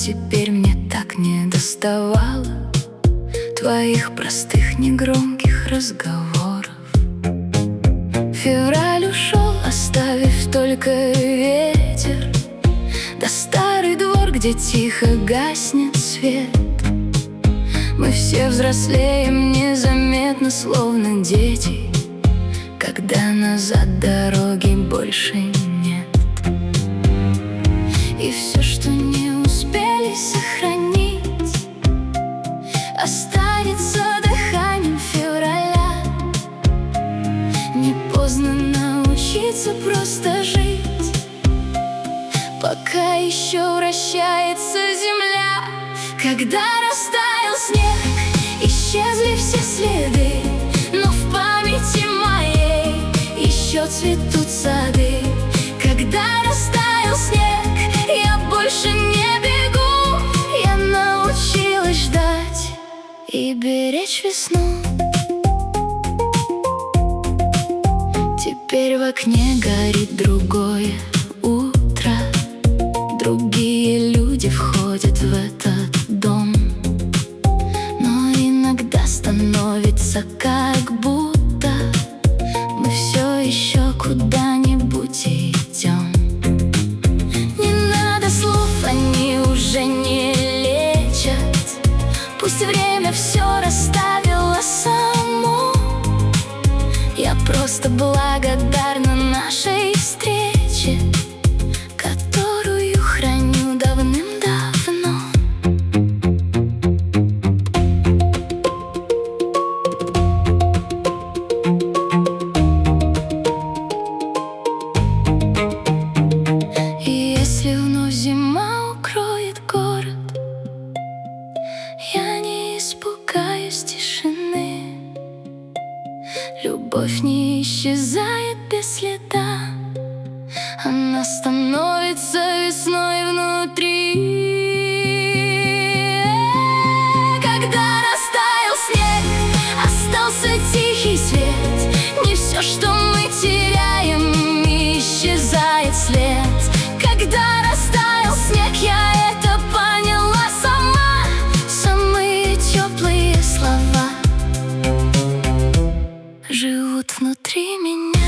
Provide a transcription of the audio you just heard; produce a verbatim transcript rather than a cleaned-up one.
теперь мне так не доставало твоих простых негромких разговоров. Февраль ушел, оставив только ветер, да старый двор, где тихо гаснет свет. Мы все взрослеем незаметно, словно дети, когда назад дороги больше нет. И все, что не успели сохранить, останется дыханием февраля. Не поздно научиться просто жить, пока еще вращается земля. Когда растаял снег, исчезли все следы, но в памяти моей еще цветут сады. Когда растаял снег, я больше не бегу, я научилась ждать и беречь весну. Теперь в окне горит другое утро, другие люди входят в этот дом, но иногда становится как будто мы все еще куда-нибудь идем. Не надо слов, они уже не лечат, пусть время все расставило само. Я просто благодарна нашей встрече, которую храню давным-давно. И если вновь зима укроет город, я не испугаюсь тишины. Любовь не исчезает без следа, она становится весной внутри. Когда растаял снег, остался тихий свет. Не все, что мы теряем, исчезает след. Когда растаял снег, я это поняла сама. Самые теплые слова живут внутри меня.